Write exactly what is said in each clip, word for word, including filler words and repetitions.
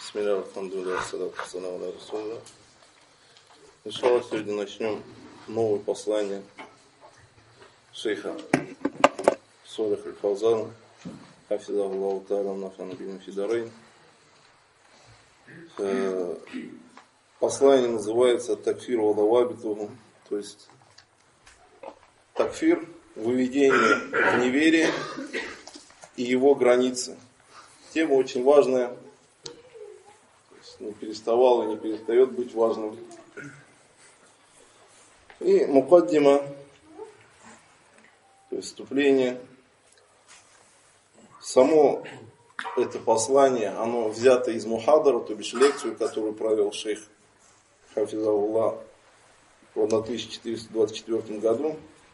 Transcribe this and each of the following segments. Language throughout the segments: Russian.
Бисмилля, алхамдулилля, салату вассаламу аля расулилля. Иншаллах, сегодня начнем новое послание шейха Солих аль-Фаузана, хафизаху Аллаху та'аля, нафана бихи фи дарайн. Послание называется «Такфир ва давабитугу», то есть такфир, выведение в неверие и его границы. Тема очень важная, не переставала и не перестает быть важным. И мукаддима, то есть вступление. Само это послание, оно взято из мухадара, то бишь лекцию, которую провел шейх хафизахуллах в тысяча четыреста двадцать четвёртом году.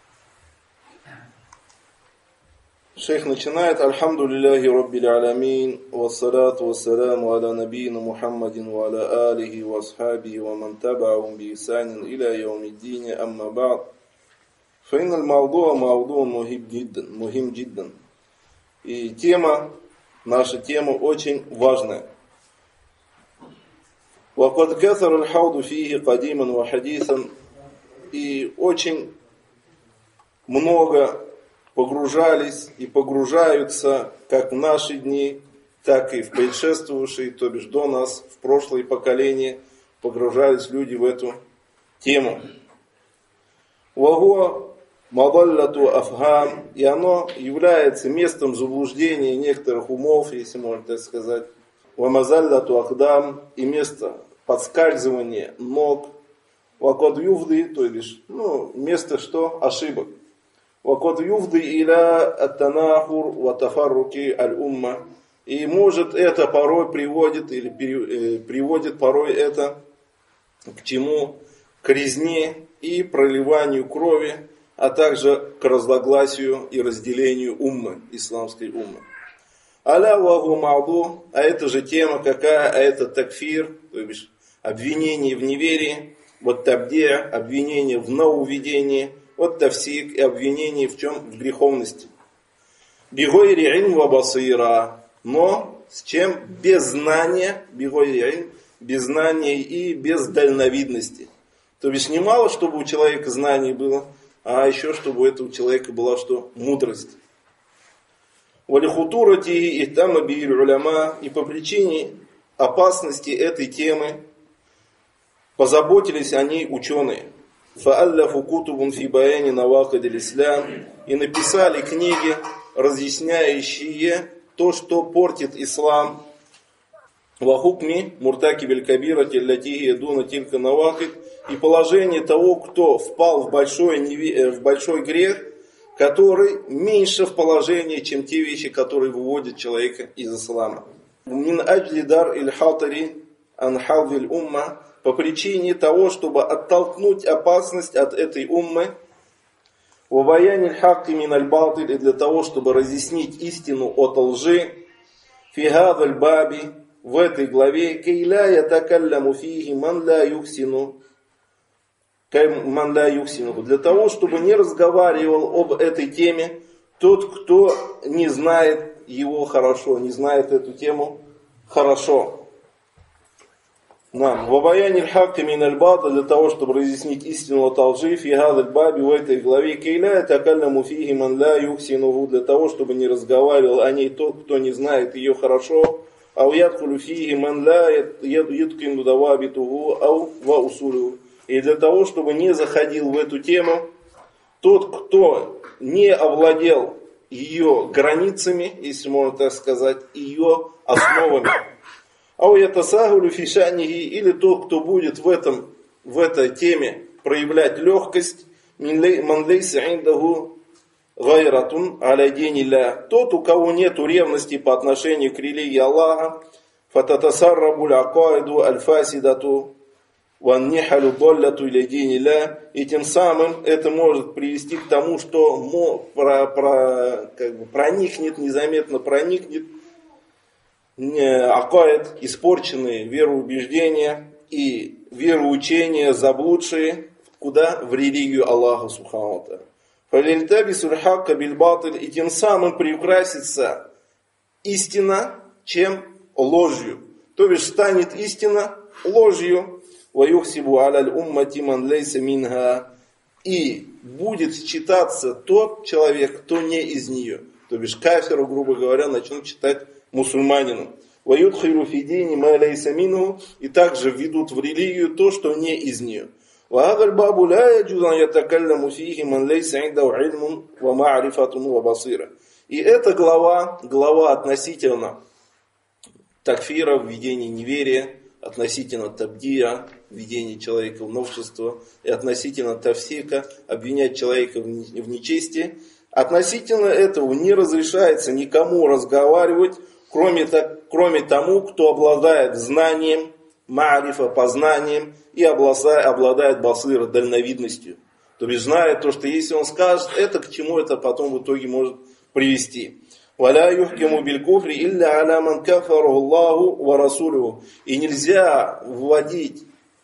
Шейх начинает: «Альхамду лилляхи раббил алямин, вассалату вассаляму аля набийна Мухаммадин ва аля алихи ва асхабихи ва ман таба'ахум би ихсанин иля яумиддини, амма ба'д. Фа инналь мавдуа мавдуан мухим джиддан, мухим джиддан». И тема, наша тема очень важная. «Вакад каthар аль-хауду фихи кадиман ва хадисан». И очень много погружались и погружаются как в наши дни, так и в предшествовавшие, то бишь до нас, в прошлые поколения, погружались люди в эту тему. «Вагуа мадаллату афхам», и оно является местом заблуждения некоторых умов, если можно так сказать. «Вамазаллату ахдам», и место подскальзывания ног. «Вакад юфды», то есть ну, место что? Ошибок. «Вакад юфды иля ат-танахур ва тафарруки аль-умма». И может это порой приводит, или пере, э, приводит порой это к чему? К резне и проливанию крови, а также к разногласию и разделению уммы, исламской уммы. «Аля вагу мауду», а это же тема какая? А это такфир, то бишь обвинение в неверии, вот табди, обвинение в нововведении, вот тафсик и обвинение в чем? В греховности. «Бигойри ильм ва басира», но с чем? Без знания, бигойри ильм, без знания и без дальновидности. То есть не мало, чтобы у человека знаний было, а еще чтобы у этого человека была что? Мудрость. «Валихутурати и там обииль уляма», и по причине опасности этой темы позаботились о ней ученые. «Фаалляфу кутубун фи баяни навакадиль ислам», и написали книги, разъясняющие то, что портит ислам. «Вахукми муртаки белькабира теллати едуна тилька навакид», и положение того, кто впал в большой, в большой грех, который меньше в положении, чем те вещи, которые выводят человека из ислама. «Мин аджли дар иль хатари ан халвиль умма», по причине того, чтобы оттолкнуть опасность от этой уммы, «Ваваяниль хакки миналь балтиль», и для того, чтобы разъяснить истину от лжи, «Фигадаль баби», в этой главе, «Кейля ятакалляму фихи ман ла юхсину», ман ла юхсину, для того, чтобы не разговаривал об этой теме тот, кто не знает его хорошо, не знает эту тему хорошо. Нам. «Ваваяниль хакки миналь балтиль», для того, чтобы разъяснить истину от лжи, «Фигадаль баби», в этой главе, «Кейля ятакалляму фихи ман ла юхсину», для того, чтобы не разговаривал о ней тот, кто не знает ее хорошо, «Ау ядхулю фихи ман ла юткину давабитугу ау ва усулю», и для того, чтобы не заходил в эту тему тот, кто не овладел ее границами, если можно так сказать, ее основами. «Ау ятасахулю фишанихи», или тот, кто будет в, этом, в этой теме проявлять легкость, «Ман лейса индаху гайратун аля динилля», тот, у кого нет ревности по отношению к религии Аллаха, «Фататасаррабуль акаиду аль-фасидату ван нихалю долляту иля динилля», и тем самым это может привести к тому, что про, про, как бы проникнет, незаметно проникнет акаид, испорченные вероубеждения и вероучения заблудшие, куда? В религию Аллаха субхану ва тааля. И тем самым приукрасится истина чем? Ложью. То бишь станет истина ложью. وَيُحْسِبُ عَلَى الْأُمَّةِ مَنْ لَيْسَ مِنْهَا. И будет считаться тот человек, кто не из нее. То бишь кафиру, грубо говоря, начнут читать мусульманином. وَيُدْخِلُ فِي دِينِ مَا لَيْسَ مِنْهُ. И также введут в религию то, что не из нее. وَهَذَا الْبَابُ لَا يَجُوزُ أَنْ يَتَكَلَّمُ فِيهِ مَنْ لَيْسَ عِنْدَهُ عِلْمٌ وَمَعْرِفَةٌ وَبَصِيرَةٌ. И эта глава, глава относительно такфира, введения неверия, относительно табдия, введения человека в новшество, и относительно тафсика, обвинять человека в нечестии. Относительно этого не разрешается никому разговаривать, кроме, кроме тому, кто обладает знанием, маарифа, познанием, и обладает басира, дальновидностью. То есть знает то, что если он скажет, это к чему это потом в итоге может привести. وَلَا يُحْكِمُ بِالْكُفْرِ إِلَّا عَلَى مَنْ كَفَرَهُ اللَّهُ وَرَسُولُهُ. И нельзя вводить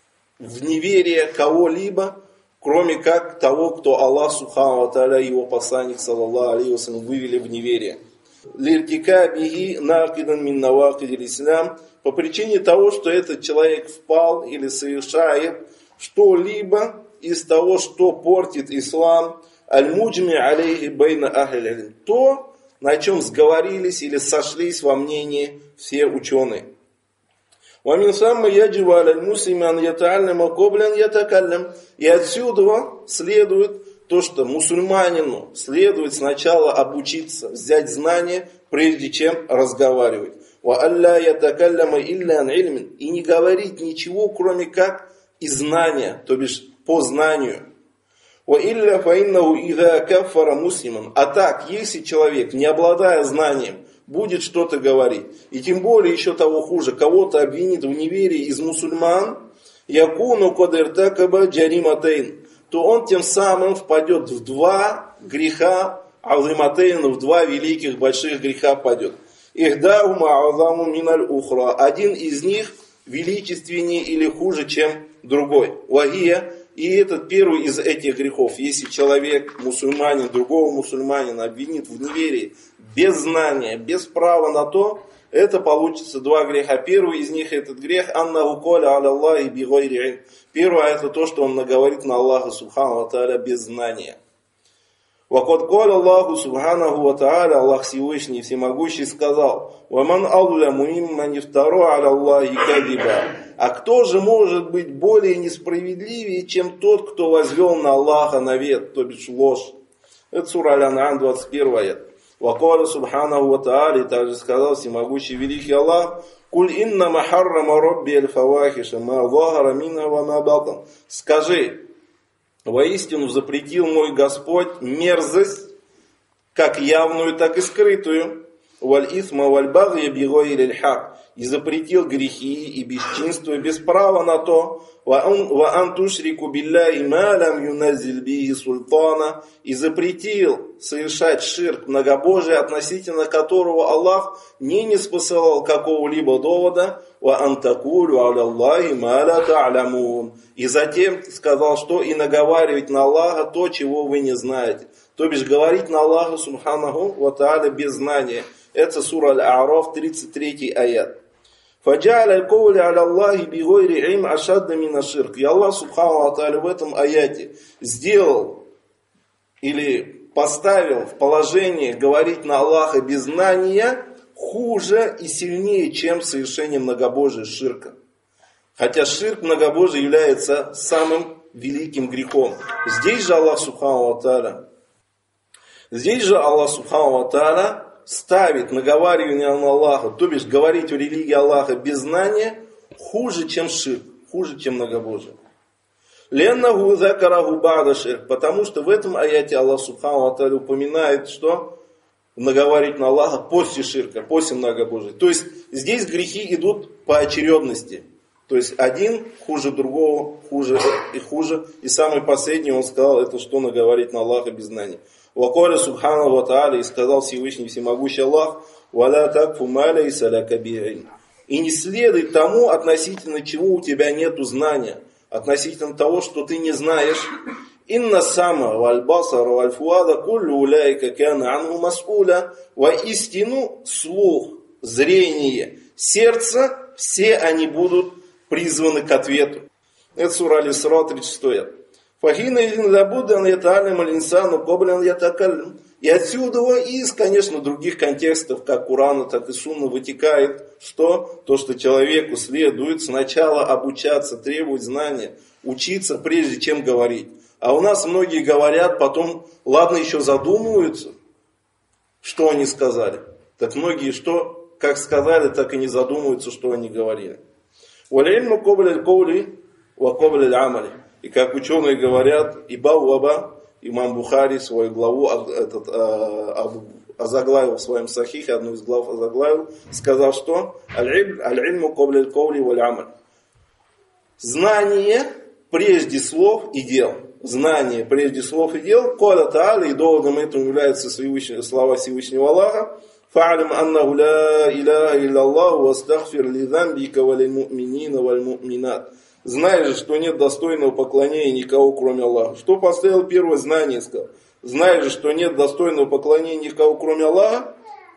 в неверие кого-либо, кроме как того, кто Аллах Субхану ва Тааля и его посланник, саллаллаху алейхи ва саллям, вывели в неверие. لِرْتِكَابِهِ نَاقِدًا مِنْ نَوَاقِدِ الْإِسْلَامِ. По причине того, что этот человек впал или совершает что-либо из того, что портит ислам, аль-муджми алейхи байна ахль-илм, то, на чем сговорились или сошлись во мнении все ученые. وَمِنْ ثَمَّ يَجِبُ عَلَى الْمُسْلِمِ أَنْ يَتَعَلَّمَ قَبْلَ أَنْ يَتَكَلَّمَ. И отсюда следует то, что мусульманину следует сначала обучиться, взять знания, прежде чем разговаривать. وَأَلَّا يَتَكَلَّمَ إِلَّا عَنْ عِلْمٍ. И не говорить ничего, кроме как из знания, то бишь по знанию. وَإِلَّا فَإِنَّهُ إِذَا كَفَّرَ مُسْلِمًا. А так, если человек, не обладая знанием, будет что-то говорить, и тем более еще того хуже, кого-то обвинит в неверии из мусульман, يَكُونُ قَدْ ارْتَكَبَ جَرِيمَتَيْنِ, то он тем самым впадет в два греха, азиматейн, в два великих больших греха падет. إِحْدَاهُمَا أَعْظَمُ مِنَ الْأُخْرَى. Один из них величественнее или хуже, чем другой. وَهِيَ. И этот первый из этих грехов, если человек, мусульманин, другого мусульманина обвинит в неверии, без знания, без права на то, это получится два греха. Первый из них, этот грех, аннаху коля аля Аллахи би гайри илм. Первое, это то, что он наговорит на Аллаха Субхану ва Тааля без знания. Вакот коля Аллаху Субханаху ва Тааля, Аллах Всевышний, Всемогущий сказал, ваман алляму мимман ифтаро аля Аллахи кадиба. А кто же может быть более несправедливее, чем тот, кто возвел на Аллаха навет, то бишь ложь? Это сура Аль-Ан'ам, двадцать первый аят. Вакаля Субханаху ва Тааля, также сказал Всемогущий Великий Аллах, куль иннама харрама робби аль-фавахиша ма захара минха ва ма батан. Скажи, воистину запретил мой Господь мерзость, как явную, так и скрытую, валь исма валь багья би гайри аль-хак. И запретил грехи и бесчинство без права на то, ва ан тушрику билляхи ма лам юназзиль бихи султана, и запретил совершать ширк, многобожие, относительно которого Аллах не ниспосылал какого-либо довода, ва ан такулю аля Аллахи ма ла та'лямун. И затем сказал, что и наговаривать на Аллаха то, чего вы не знаете. То бишь говорить на Аллаха Субханаху ва Тааля без знания. Это сура Аль-А'раф, тридцать третий аят. فَجَعَلَ الْقَوْلِ عَلَى اللَّهِ بِغَيْرِ عِلْمٍ أَشَدَّ مِنَ الشِّرْكِ. И Аллах Субхану ва Тааля в этом аяте сделал или поставил в положение говорить на Аллаха без знания хуже и сильнее, чем совершение многобожия, ширка. Хотя ширк, многобожие, является самым великим грехом. Здесь же Аллах Субхану ва Тааля, здесь же Аллах Субхану ва Тааля ставит наговаривание на Аллаха, то бишь говорить о религии Аллаха без знания, хуже, чем ширк, хуже, чем многобожие. Леннаху закараху ба'да ширк, потому что в этом аяте Аллах Субхану ва Тааля упоминает, что наговаривать на Аллаха после ширка, после многобожия. То есть здесь грехи идут по очередности. То есть один хуже другого, хуже и хуже. И самый последний, он сказал, это что наговорить на Аллаха без знания. Вакаля Субхану ва Тааля, и сказал Всевышний Всемогущий Аллах, валя такфу ма лайса лака би илм. И не следуй тому, относительно чего у тебя нету знания, относительно того, что ты не знаешь. Инна сама валь басара валь фуада куллю уляйка кана анху мас'уля. Воистину слух, зрение, сердце все они будут призваны к ответу. Это сура Аль-Исра, тридцать шестой. Фахина идин лабуддан яталим аль-инсану коблян ятакалим. И отсюда, из, конечно, других контекстов, как Курана, так и Сунна, вытекает, что? То, что человеку следует сначала обучаться, требовать знания, учиться, прежде чем говорить. А у нас многие говорят, потом, ладно, еще задумываются, что они сказали. Так многие, что, как сказали, так и не задумываются, что они говорили. «Валь-ильму кобля аль-каули ва кобля аль-амали». И как ученые говорят, «Иба уаба». Имам Бухари свою главу этот, а, озаглавил в своем сахихе, одну из глав озаглавил, сказал, что «Аль-ильму кобля аль-каули валь-амаль». Знание прежде слов и дел. Знание прежде слов и дел. Коля Та'аля, и доводом этому являются слова Всевышнего Аллаха. «Фа'алим аннаху ла иляха илляллаху вастагфир ли замбика валь му'минина валь му'минат». Знай же, что нет достойного поклонения никого, кроме Аллаха. Что поставил первое знание, сказал? Знай же, что нет достойного поклонения никого, кроме Аллаха.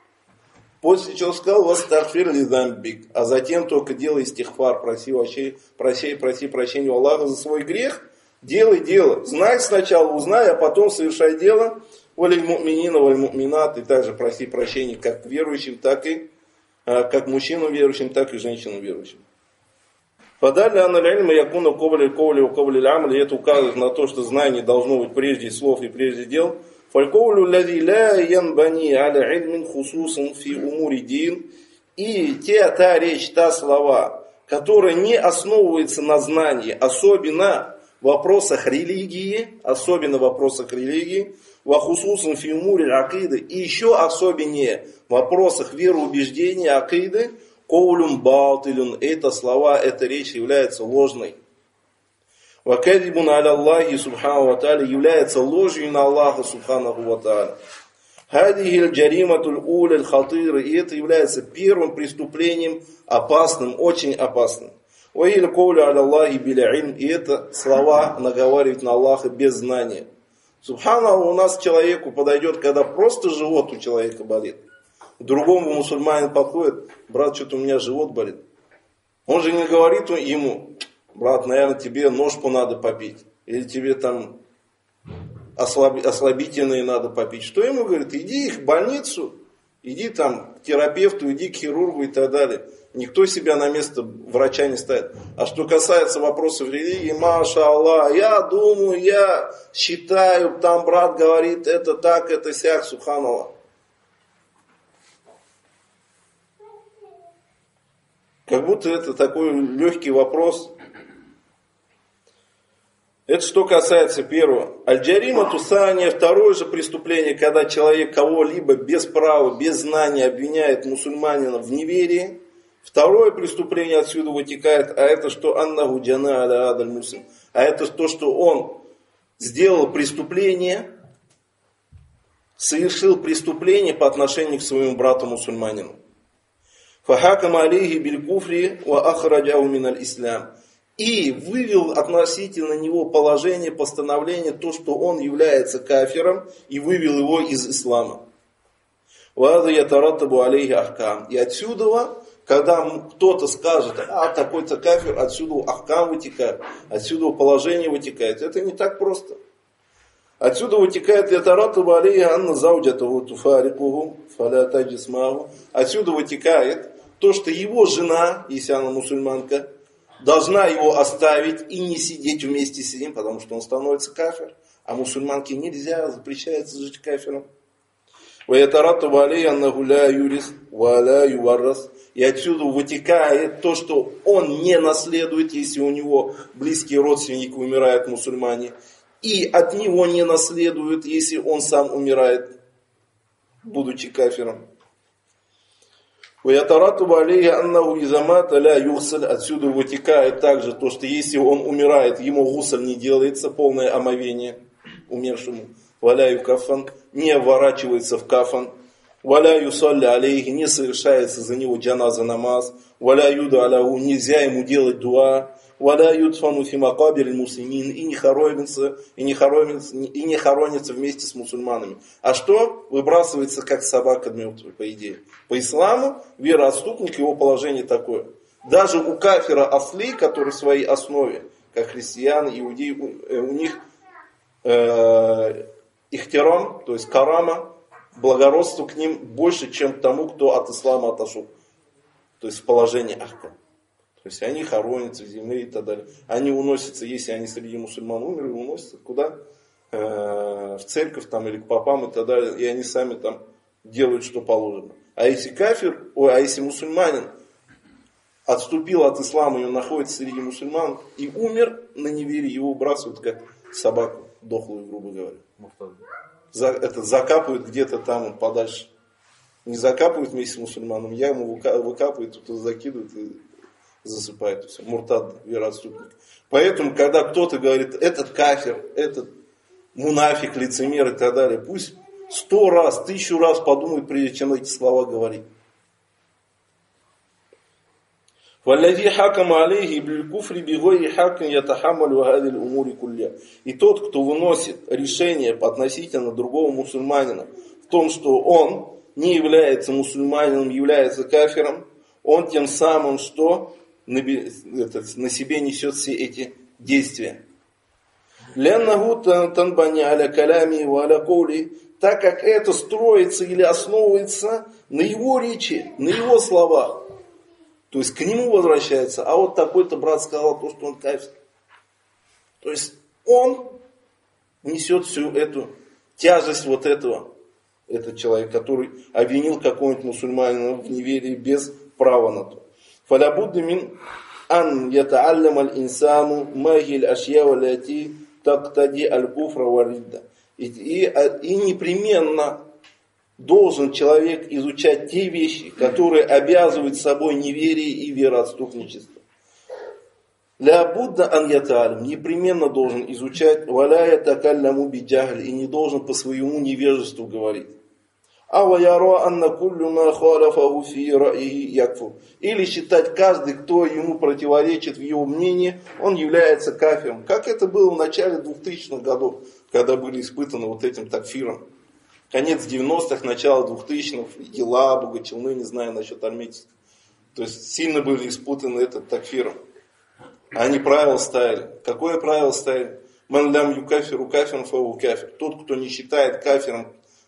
После чего сказал, вастагфир ли замбик. А затем только делай истихфар, проси, проси, проси, проси прощения у Аллаха за свой грех. Делай дело. Знай сначала, узнай, а потом совершай дело. Валь му'минина, валь му'минат. И также проси прощения как верующим, так и как мужчинам верующим, так и женщинам верующим. Подали аналь-ильма якуна ковали ковали у ковали амали. Это указывает на то, что знание должно быть прежде слов и прежде дел. Фальковлю лади ля янбани аля ильмин хусусун фи умури дин. И те, та речь, та слова, которая не основывается на знании, особенно в вопросах религии, особенно в вопросах религии, ва хусусун фи умури акиды, и еще особеннее в вопросах вероубеждения акиды. Коулюн баутилюн, это слова, эта речь является ложной. Вакадибун аля Аллахи субхану ва тааля, является ложью на Аллаха субханаху ва тааля. Хадихиль джариматуль уляль хатыр, и это является первым преступлением опасным, очень опасным. Ваиль коулю аля Аллахи биля ильм, и это слова наговаривать на Аллаха без знания. Субханаху, у нас человеку подойдет, когда просто живот у человека болит. Другому мусульманин подходит, брат, что-то у меня живот болит. Он же не говорит ему, брат, наверное, тебе ножку надо попить. Или тебе там ослаб... ослабительные надо попить. Что ему говорит? Иди в больницу, иди там к терапевту, иди к хирургу и так далее. Никто себя на место врача не ставит. А что касается вопросов религии, маша Аллах, я думаю, я считаю, там брат говорит, это так, это сяк, субханаллах. Как будто это такой легкий вопрос. Это что касается первого. Аль-Джарима Тусания, второе же преступление, когда человек кого-либо без права, без знания обвиняет мусульманина в неверии. Второе преступление отсюда вытекает, а это что аннаху джана аля адаль муслим. А это то, что он сделал преступление, совершил преступление по отношению к своему брату мусульманину. Фахакам алейхи биль куфри ва ахраджау миналь ислам. И вывел относительно него положение, постановление, то, что он является кафиром, и вывел его из ислама. Ваза ятараттабу алейхи ахкам. И отсюда, когда кто-то скажет, а такой-то кафир, отсюда ахкам вытекает, отсюда положение вытекает. Это не так просто. Отсюда вытекает ятараттабу алейхи анна зауджатаху туфарикуху фаля таджисмаху. Отсюда вытекает то, что его жена, если она мусульманка, должна его оставить и не сидеть вместе с ним, потому что он становится кафир. А мусульманке нельзя, запрещается жить кафиром. И отсюда вытекает то, что он не наследует, если у него близкие родственники умирают мусульмане. И от него не наследует, если он сам умирает, будучи кафиром. Отсюда вытекает также то, что если он умирает, ему гусль не делается, полное омовение умершему. Валяю кафан, не оборачивается в кафан. Валяю салли алейхи, не совершается за него джаназа намаз. Валяю аляху, нельзя ему делать дуа. Валяю тфану фимакабир муслимин, и не хоронится, и не хоронится, и не хоронится вместе с мусульманами. А что? Выбрасывается как собака мертвая, по идее. По исламу вероотступник, его положение такое. Даже у кафира асли, который в своей основе, как христиан, иудеи, у, у них э, ихтирам, то есть карама, благородство к ним больше, чем к тому, кто от ислама отошел. То есть в положении ахкам. То есть они хоронятся в земле и так далее. Они уносятся, если они среди мусульман умерли, уносятся куда? Э, в церковь там, или к попам и так далее. И они сами там делают, что положено. А если кафир, ой, а если мусульманин отступил от ислама, и он находится среди мусульман и умер на неверии, его выбрасывают как собаку дохлую, грубо говоря. За, это закапывают где-то там подальше. Не закапывают вместе с мусульманом, яму выкапывают, тут закидывают и засыпают. Все. Муртад, вероотступник. Поэтому, когда кто-то говорит, этот кафир, этот мунафик, лицемер и так далее, пусть сто раз, тысячу раз подумает, прежде чем эти слова говорить. وَالَّذِي حَكَمَ عَلَيْهِ بِالْكُفْرِ بِغَيْرِ حَقٍّ يَتَحَمَّلُ هَذِهِ الْأُمُورِ كُلِّهَا. И тот, кто выносит решение относительно другого мусульманина в том, что он не является мусульманином, является кафиром, он тем самым, что на, это, на себе несет все эти действия. لِأَنَّهُ تَنْبَنِي عَلَى كَلَامِهِ وَعَلَى قَوْلِهِ. Так как это строится или основывается на его речи, на его словах. То есть к нему возвращается, а вот такой-то брат сказал то, что он кафир. То есть он несет всю эту тяжесть вот этого, этот человек, который обвинил какого-нибудь мусульманина в неверии без права на то. فَلَابُدَّ مِنْ أَنْ يَتَعَلَّمَ الْإِنسَانُ مَا هِيَ الْأَشْيَاءُ الَّتِي تَقْتَضِي الْكُفْرَ وَالرِّدَّةَ. И, и, и непременно должен человек изучать те вещи, которые обязывают собой неверие и вероотступничество. Ля Будда ан яталим, непременно должен изучать, валя ятакалляму биджахль, и не должен по своему невежеству говорить. Ава яра анна куллю ма халяфаху фи ра'ихи якфур. Или считать каждый, кто ему противоречит в его мнении, он является кафиром. Как это было в начале двухтысячных годов, когда были испытаны вот этим такфиром. Конец девяностых, начало двухтысячных, Елабуга, Челны, не знаю насчет армейских. То есть сильно были испутаны этот такфиром. Они правила ставили. Какое правило ставили? Ман лям юкафиру кафиром фау кафир. Тот, кто не считает кафиром,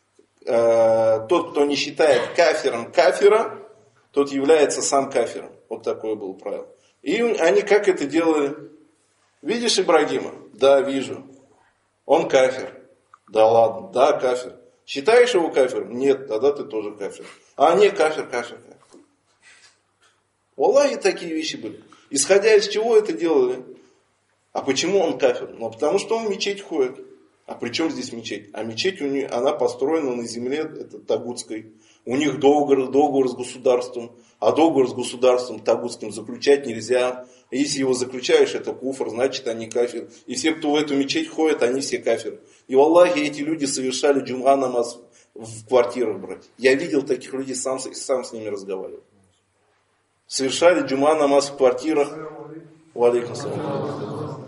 э, тот, кто не считает кафиром кафира, тот является сам кафиром. Вот такое было правило. И они как это делали? Видишь Ибрагима? Да, вижу. Он кафир. Да ладно, да, кафир. Считаешь его кафиром? Нет, тогда ты тоже кафир. А не кафир, кафир, кафир. Валлахи, такие вещи были. Исходя из чего это делали? А почему он кафир? Ну, потому что он в мечеть ходит. А при чем здесь мечеть? А мечеть у них, она построена на земле это, тагутской. У них договор, договор с государством. А договор с государством тагутским заключать нельзя. Если его заключаешь, это куфр, значит они кафир. И все, кто в эту мечеть ходит, они все кафиры. И в Аллахе эти люди совершали джум'a намаз в квартирах, брать. Я видел таких людей, сам, сам с ними разговаривал. Совершали джум'a намаз в квартирах. Валейкум салям.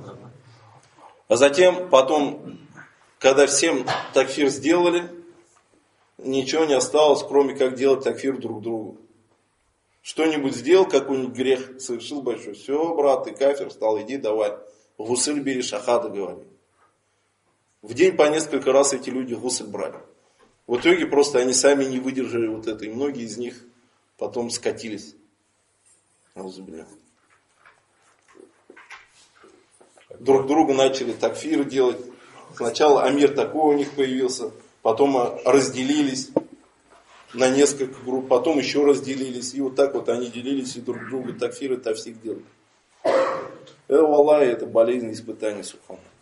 А затем, потом, когда всем такфир сделали, ничего не осталось, кроме как делать такфир друг другу. Что-нибудь сделал, какой-нибудь грех совершил большой. Все, брат, ты кафир, стал, иди давай. Гусыль бери, шахада говори. В день по несколько раз эти люди гусыль брали. В итоге просто они сами не выдержали вот это. И многие из них потом скатились. Друг другу начали такфир делать. Сначала амир такой у них появился. Потом разделились на несколько групп. Потом еще разделились. И вот так вот они делились и друг друга такфир и тафсик делали. Это, Аллах, это болезнь, испытание, субхана.